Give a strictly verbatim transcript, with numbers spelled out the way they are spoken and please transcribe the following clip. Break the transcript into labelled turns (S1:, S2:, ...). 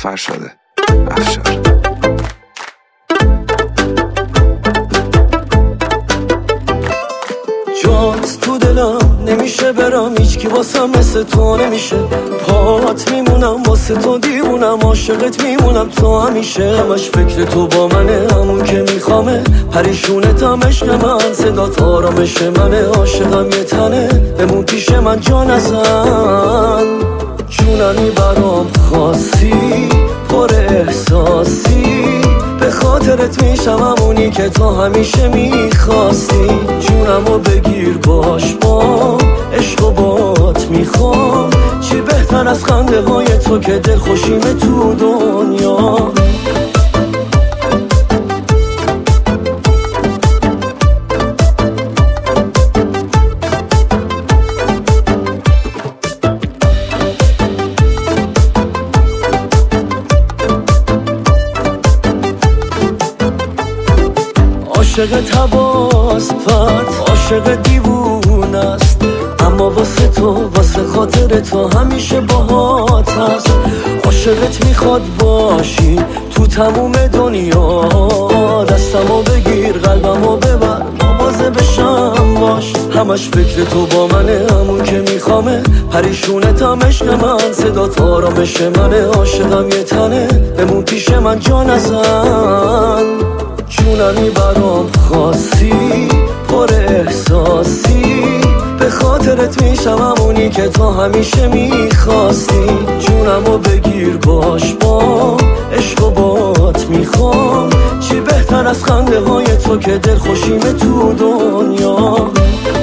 S1: فرشاده افشار.
S2: جات تو دلم نمیشه برم، هیچ کی واسم مثل تو نمیشه. پات میمونم واسه تو دیوونم، عاشقت میمونم تو همیشه. همش فکر تو با منه، همون که میخوامه، پریشونتم عشق من، صدات آرامش منه. عاشقم یه تنه، بمون پیش من جا نزن. جونمی برام خاصی، پر احساسی، به خاطرت میشم همونی که تو همیشه میخواستی. جونمو بگیر باش با عشق و بات میخوام، چی بهتر از خنده های تو که دل خوشیمه تو دنیا. عاشق حواس پرت، عاشق دیوونه است، اما واسه تو، واسه خاطر تو همیشه باهات هست. عاشقت میخواد باشی تو تموم دنیا، دستمو بگیر قلبمو ببر، مواظب بشم باش. همش فکر تو با منه، همون که میخوامه، پریشونتم عشق من، صدات آرامش منه. عاشقم یه تنه، بمون پیش من جا نزن. جونمی برام خاصی، پر احساسی، به خاطرت میشم همونی که تو همیشه میخواستی. جونمو بگیر باش با عشق و بات میخوام، چی بهتر از خنده های تو که دل خوشیمه تو دنیا.